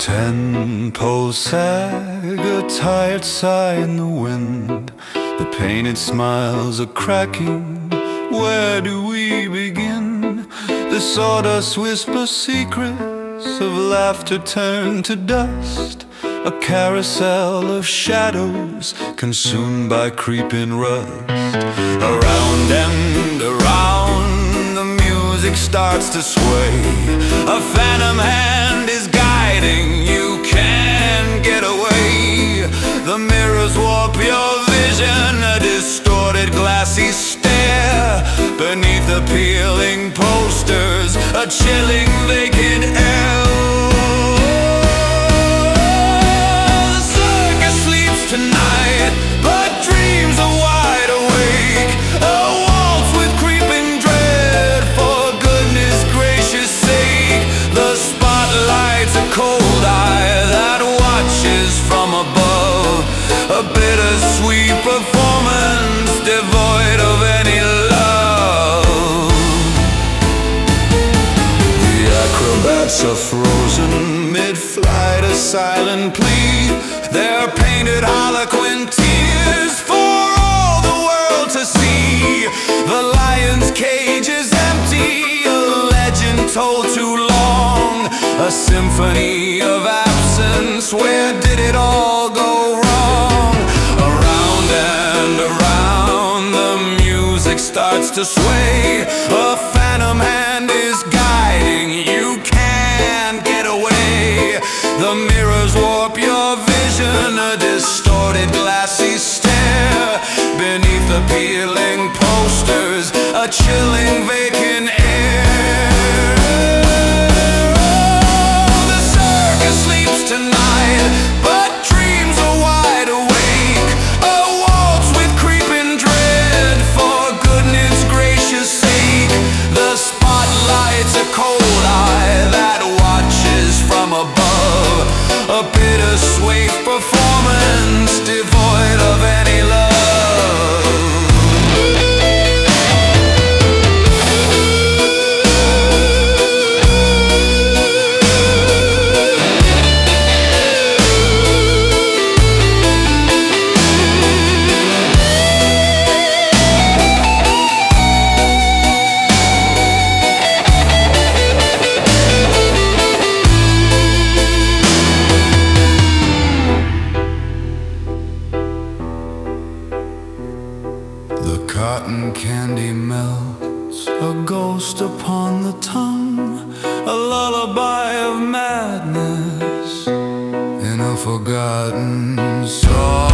10-pole sag, a tired sigh in the wind. The painted smiles are cracking. Where do we begin? The sawdust whispers secrets of laughter turned to dust. A carousel of shadows consumed by creeping rust. Around and around, the music starts to sway. A phantom hand is guiding, you can't get away. The mirrors warp your vision, a distorted glassy stare. Beneath the peeling posters, a chilling vacant air. Tonight, but dreams are wide awake. A waltz with creeping dread, for goodness gracious sake. The spotlight's a cold eye that watches from above. A bittersweet performance devoid of any love. The acrobats are frozen mid-flight, a silent plea. Their painted harlequin tears for all the world to see. The lion's cage is empty, a legend told too long. A symphony of absence, where did it all go wrong? Around and around, the music starts to sway. A phantom hand is guiding, you can't get away. The mirrors warp your vision, a distorted glassy stare. Beneath the peeling posters, a chilling vacant air. The circus sleeps tonight, but dreams are wide awake. A waltz with creeping dread, for goodness gracious sake. The spotlight's a cold eye that watches from above. A bittersweet performance devoid of any love. The cotton candy melts, a ghost upon the tongue, a lullaby of madness in a forgotten song.